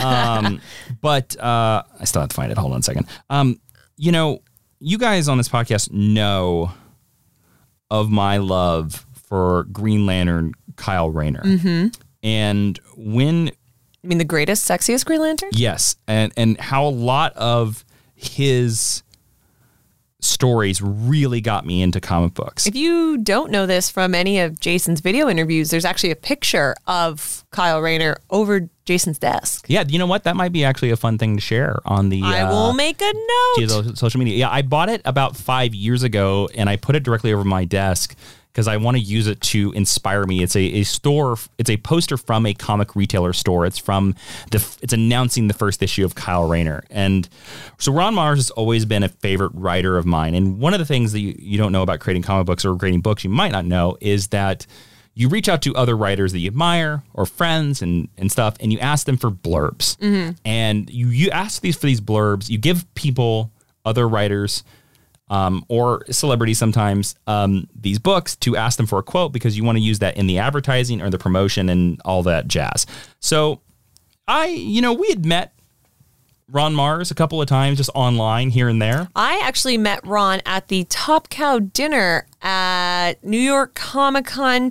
But I still have to find it. Hold on a second. You know, you guys on this podcast know of my love for Green Lantern Kyle Rayner. And when... You mean the greatest, sexiest Green Lantern? Yes. And how a lot of his stories really got me into comic books. If you don't know this from any of Jason's video interviews, there's actually a picture of Kyle Rayner over Jason's desk. Yeah, you know what? That might be actually a fun thing to share on the... I will make a note. Social media. Yeah, I bought it about 5 years ago, and I put it directly over my desk because I want to use it to inspire me. It's a store. It's a poster from a comic retailer store. It's announcing the first issue of Kyle Rayner. And so Ron Mars has always been a favorite writer of mine. And one of the things that you don't know about creating comic books or creating books you might not know is that you reach out to other writers that you admire or friends and stuff, and you ask them for blurbs. And you ask for these blurbs. You give people, other writers, or celebrities sometimes, these books to ask them for a quote because you want to use that in the advertising or the promotion and all that jazz. So we had met Ron Marz a couple of times just online here and there. I actually met Ron at the Top Cow dinner at New York Comic Con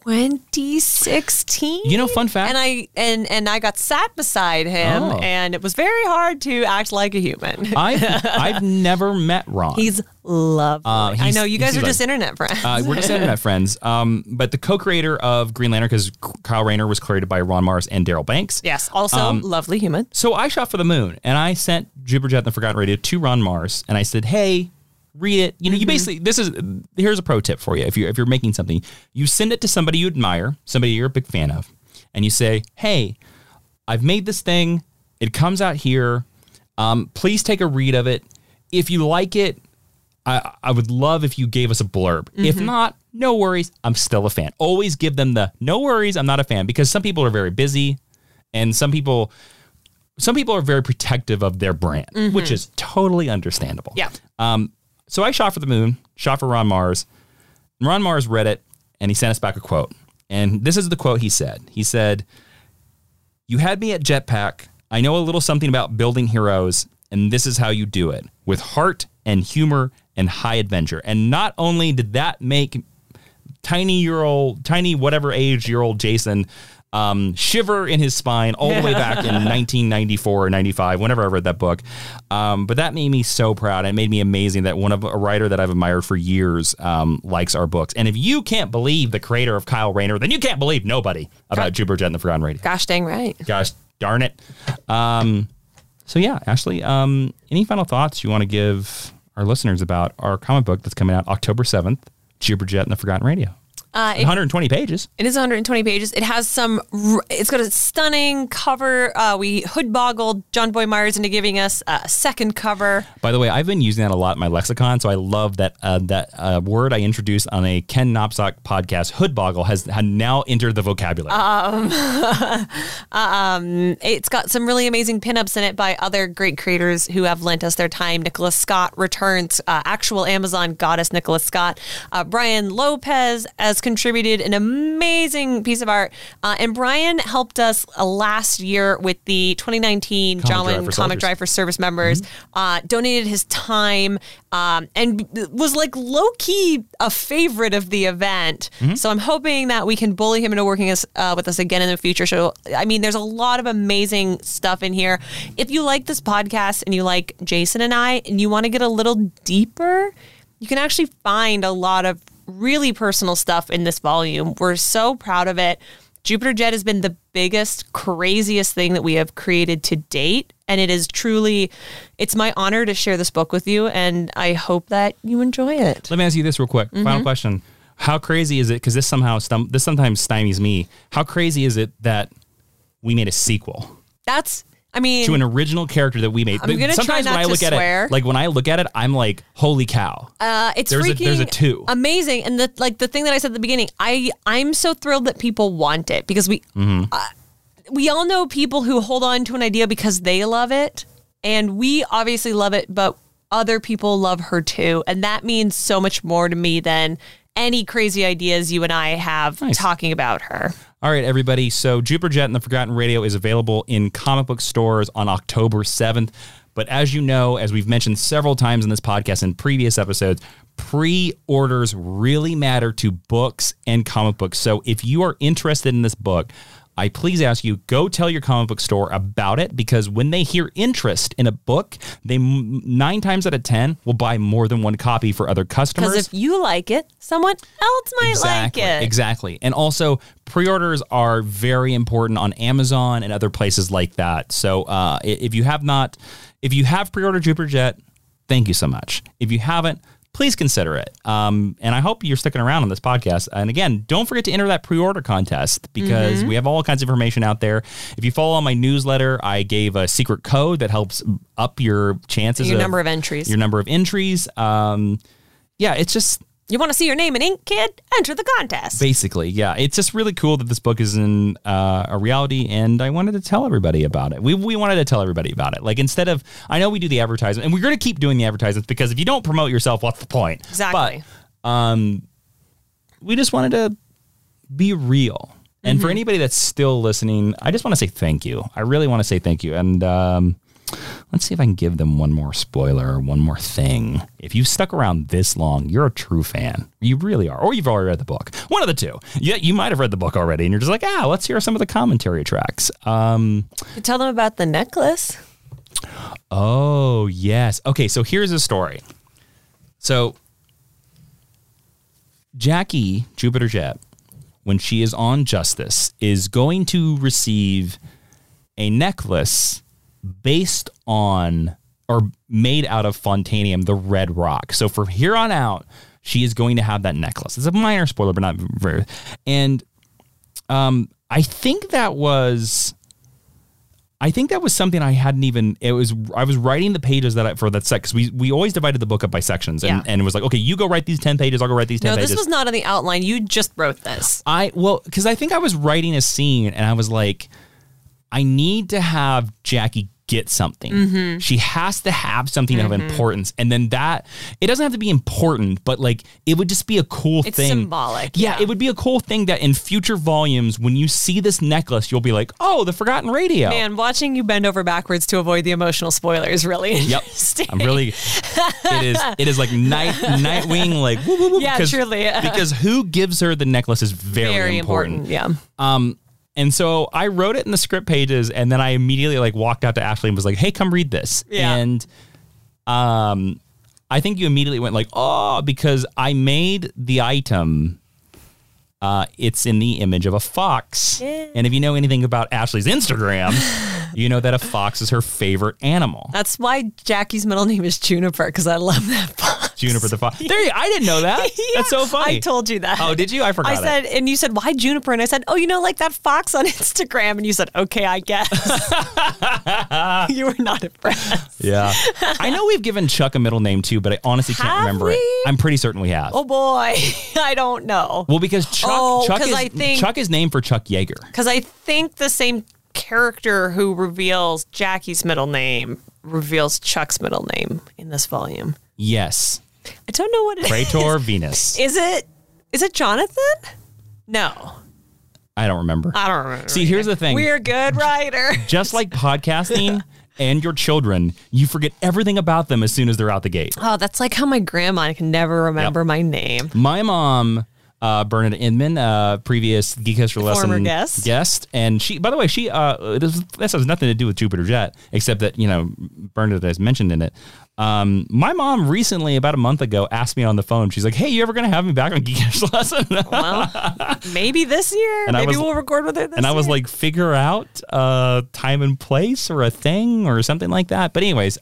2016. Fun fact. And I got sat beside him, and it was very hard to act like a human. I've never met Ron. He's lovely. I know you guys are just internet friends. We're just internet friends. But the co-creator of Green Lantern, because Kyle Rayner was created by Ron Marz and Daryl Banks. Yes, also lovely human. So I shot for the moon, and I sent Jupiter Jet and the Forgotten Radio to Ron Marz, and I said, hey, read it. You basically, here's a pro tip for you. If you're making something, you send it to somebody you admire, somebody you're a big fan of, and you say, hey, I've made this thing. It comes out here. Please take a read of it. If you like it, I would love if you gave us a blurb. If not, no worries. I'm still a fan. Always give them the no worries. I'm not a fan, because some people are very busy, and some people are very protective of their brand, which is totally understandable. Yeah. So I shot for the moon, shot for Ron Marz. Ron Marz read it, and he sent us back a quote. And this is the quote he said. He said, "You had me at Jetpack. I know a little something about building heroes, and this is how you do it, with heart and humor and high adventure." And not only did that make tiny whatever age-year-old Jason shiver in his spine all the way back in 1994 or 95, whenever I read that book. But that made me so proud. It made me amazing that a writer that I've admired for years likes our books. And if you can't believe the creator of Kyle Rayner, then you can't believe nobody about Jupiter Jet and the Forgotten Radio. Gosh dang right. Gosh darn it. So yeah, Ashley, any final thoughts you want to give our listeners about our comic book that's coming out October 7th, Jupiter Jet and the Forgotten Radio? 120 pages. It is 120 pages. It has it's got a stunning cover. We hood-boggled John Boy Myers into giving us a second cover. By the way, I've been using that a lot in my lexicon, so I love that that word I introduced on a Ken Knopsack podcast, hood-boggle, has now entered the vocabulary. It's got some really amazing pinups in it by other great creators who have lent us their time. Nicholas Scott returns, actual Amazon goddess Nicholas Scott. Brian Lopez has contributed an amazing piece of art. And Brian helped us last year with the 2019 Comic Drive for Service members, donated his time, and was like low-key a favorite of the event. So I'm hoping that we can bully him into working with us again in the future. So, I mean, there's a lot of amazing stuff in here. If you like this podcast and you like Jason and I, and you want to get a little deeper, you can actually find a lot of really personal stuff in this volume. We're so proud of it. Jupiter Jet has been the biggest, craziest thing that we have created to date. And it is truly, it's my honor to share this book with you. And I hope that you enjoy it. Let me ask you this real quick. Final question. How crazy is it? Because this sometimes stymies me. How crazy is it that we made a sequel? To an original character that we made. I'm going to try not to swear. When I look at it, I'm like, holy cow. There's a 2. Amazing. And the thing that I said at the beginning, I'm so thrilled that people want it, because we all know people who hold on to an idea because they love it. And we obviously love it, but other people love her too. And that means so much more to me than any crazy ideas you and I have talking about her. All right, everybody. So Jupiter Jet and the Forgotten Radio is available in comic book stores on October 7th. But as you know, as we've mentioned several times in this podcast and previous episodes, pre-orders really matter to books and comic books. So if you are interested in this book, I please ask you, go tell your comic book store about it, because when they hear interest in a book, they 9 times out of 10 will buy more than one copy for other customers. Because if you like it, someone else might like it. Exactly. And also, pre-orders are very important on Amazon and other places like that. So if you have pre-ordered Jupiter Jet, thank you so much. If you haven't, please consider it. And I hope you're sticking around on this podcast. And again, don't forget to enter that pre-order contest, because we have all kinds of information out there. If you follow on my newsletter, I gave a secret code that helps up your chances. Your number of entries. Your number of entries. It's just... You want to see your name in ink, kid? Enter the contest. Basically, yeah. It's just really cool that this book is in a reality, and I wanted to tell everybody about it. We wanted to tell everybody about it. Like, instead of, I know we do the advertisement, and we're going to keep doing the advertisements, because if you don't promote yourself, what's the point? Exactly. But we just wanted to be real. And for anybody that's still listening, I just want to say thank you. I really want to say thank you. And let's see if I can give them one more spoiler or one more thing. If you've stuck around this long, you're a true fan. You really are. Or you've already read the book. One of the two. Yeah, you might have read the book already, and you're just like, let's hear some of the commentary tracks. You tell them about the necklace. Oh, yes. Okay, so here's the story. So Jackie, Jupiter Jet, when she is on Justice, is going to receive a necklace based on, or made out of Fontanium, the red rock. So from here on out, she is going to have that necklace. It's a minor spoiler, but not very. And I think that was something I hadn't even, I was writing the pages for that set, because we always divided the book up by sections, and it was like, okay, you go write these 10 pages, I'll go write these 10 pages. No, this was not on the outline. You just wrote this. Because I think I was writing a scene, and I was like, I need to have Jackie get something. She has to have something of importance. And then it doesn't have to be important, but like, it would just be a cool thing. It's symbolic. Yeah, it would be a cool thing that in future volumes, when you see this necklace, you'll be like, oh, the Forgotten Radio. Man, watching you bend over backwards to avoid the emotional spoiler is really interesting. I'm really, it is like Nightwing, like, woo, woo, woo, yeah, truly. Because who gives her the necklace is very important. Yeah. And so I wrote it in the script pages, and then I immediately like walked out to Ashley and was like, hey, come read this. Yeah. And I think you immediately went like, oh, because I made the item. It's in the image of a fox. Yeah. And if you know anything about Ashley's Instagram, you know that a fox is her favorite animal. That's why Jackie's middle name is Juniper, because I love that fox. Juniper the fox. There, I didn't know that. Yeah, that's so funny. I told you that. Oh, did you? I forgot. I said, and you said, why Juniper? And I said, oh, like that fox on Instagram. And you said, okay, I guess. You were not impressed. Yeah. I know we've given Chuck a middle name too, but I honestly can't remember it. I'm pretty certain we have. Oh boy, I don't know. Well, because Chuck is named for Chuck Yeager. Because I think the same character who reveals Jackie's middle name reveals Chuck's middle name in this volume. Yes. I don't know what it is. Praetor Venus. Is it Jonathan? No. I don't remember. I don't remember. See, here's the thing. We're good writers. Just like podcasting and your children, you forget everything about them as soon as they're out the gate. Oh, that's like how my grandma can never remember my name. My mom, Bernadette Inman, previous Geek History Lesson former guest, and she, by the way, this has nothing to do with Jupiter Jet, except that Bernadette is mentioned in it. My mom recently, about a month ago, asked me on the phone. She's like, "Hey, you ever going to have me back on Geek History Lesson?" Well, maybe this year. And maybe we'll record with her this year. And I was like, figure out time and place or a thing or something like that. But anyways,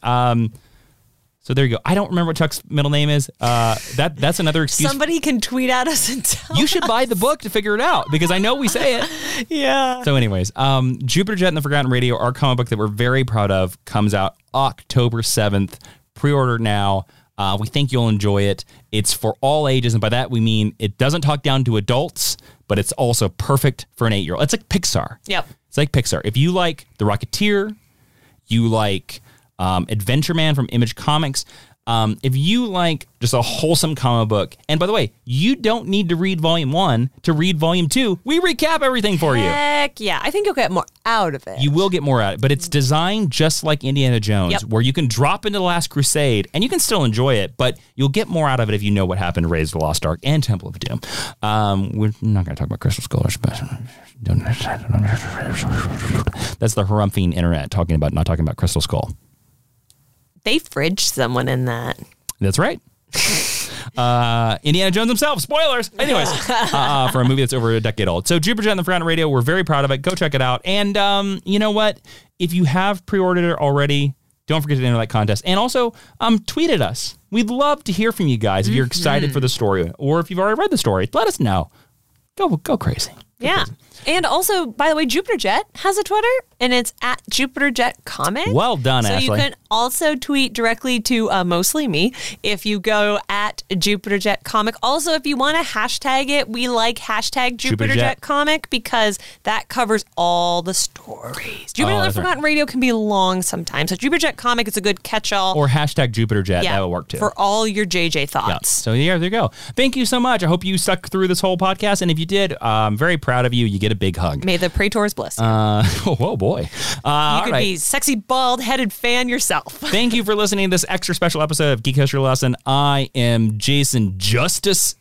so there you go. I don't remember what Chuck's middle name is. That's another excuse. Somebody can tweet at us and tell You should buy the book to figure it out, because I know we say it. Yeah. So anyways, Jupiter Jet and the Forgotten Radio, our comic book that we're very proud of, comes out October 7th. Pre-order now. We think you'll enjoy it. It's for all ages, and by that we mean it doesn't talk down to adults, but it's also perfect for an 8-year-old. It's like Pixar. Yep. It's like Pixar. If you like The Rocketeer, you like Adventure Man from Image Comics, if you like just a wholesome comic book, and by the way, you don't need to read Volume 1 to read Volume 2. We recap everything for you. Heck yeah. I think you'll get more out of it. You will get more out of it, but it's designed just like Indiana Jones, where you can drop into The Last Crusade, and you can still enjoy it, but you'll get more out of it if you know what happened to Raiders of the Lost Ark and Temple of Doom. We're not going to talk about Crystal Skull, but that's the harumphing internet not talking about Crystal Skull. They fridged someone in that. That's right. Indiana Jones himself. Spoilers. Anyways, for a movie that's over a decade old. So Jupiter Jet and the Forgotten Radio, we're very proud of it. Go check it out. And you know what? If you have pre-ordered it already, don't forget to enter that contest. And also, tweet at us. We'd love to hear from you guys if you're excited for the story, or if you've already read the story. Let us know. Go crazy. Yeah. And also, by the way, Jupiter Jet has a Twitter, and it's at Jupiter Jet Comic. Well done, so Ashley. So you can also tweet directly to mostly me if you go at @JupiterJet Comic. Also, if you want to hashtag it, we like hashtag JupiterJet Comic because that covers all the stories. Jupiter the Forgotten Radio can be long sometimes. So JupiterJet Comic is a good catch-all. Or hashtag JupiterJet. That would work too. For all your JJ thoughts. Yeah. So there you go. Thank you so much. I hope you stuck through this whole podcast. And if you did, I'm very proud of you. You get a big hug. May the Praetors bless you. Oh boy. You could be sexy, bald-headed fan yourself. Thank you for listening to this extra special episode of Geek History Lesson. I am Jason Justus,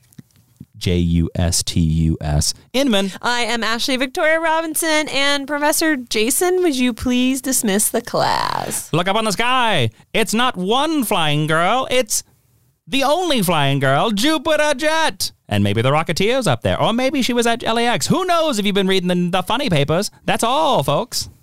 Justus Inman. I am Ashley Victoria Robinson. And Professor Jason, would you please dismiss the class? Look up on the sky. It's not one flying girl. It's the only flying girl, Jupiter Jet. And maybe the Rocketeer's up there. Or maybe she was at LAX. Who knows if you've been reading the funny papers. That's all, folks.